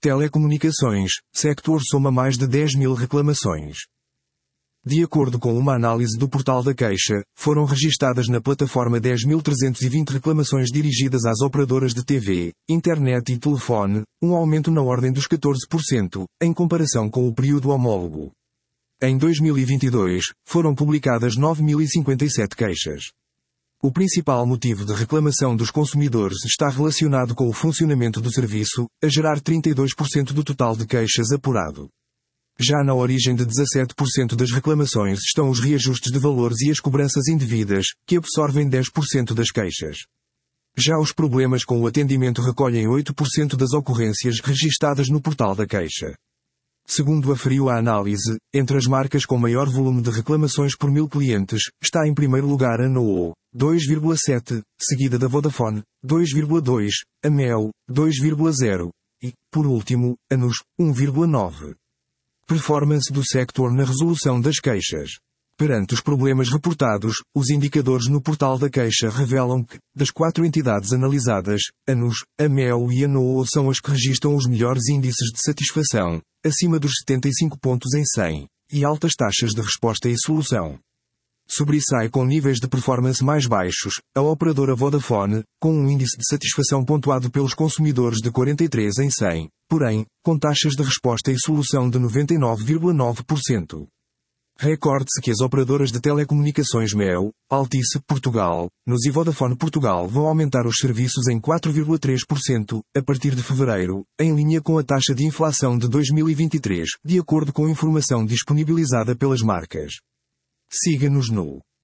Telecomunicações, sector soma mais de 10.000 reclamações. De acordo com uma análise do Portal da Queixa, foram registadas na plataforma 10.320 reclamações dirigidas às operadoras de TV, internet e telefone, um aumento na ordem dos 14%, em comparação com o período homólogo. Em 2022, foram publicadas 9.057 queixas. O principal motivo de reclamação dos consumidores está relacionado com o funcionamento do serviço, a gerar 32% do total de queixas apurado. Já na origem de 17% das reclamações estão os reajustes de valores e as cobranças indevidas, que absorvem 10% das queixas. Já os problemas com o atendimento recolhem 8% das ocorrências registadas no Portal da Queixa. Segundo aferiu a análise, entre as marcas com maior volume de reclamações por 1000 clientes, está em primeiro lugar a NOO, 2,7, seguida da Vodafone, 2,2, a Mel, 2,0 e, por último, a NUS, 1,9. Performance do sector na resolução das queixas. Perante os problemas reportados, os indicadores no Portal da Queixa revelam que, das 4 entidades analisadas, a NUS, a Mel e a NOO são as que registram os melhores índices de satisfação, acima dos 75 pontos em 100, e altas taxas de resposta e solução. Sobressai com níveis de performance mais baixos, a operadora Vodafone, com um índice de satisfação pontuado pelos consumidores de 43 em 100, porém, com taxas de resposta e solução de 99,9%. Recorde-se que as operadoras de telecomunicações Mel, Altice Portugal, NUS e Vodafone Portugal vão aumentar os serviços em 4,3%, a partir de fevereiro, em linha com a taxa de inflação de 2023, de acordo com informação disponibilizada pelas marcas. Siga-nos no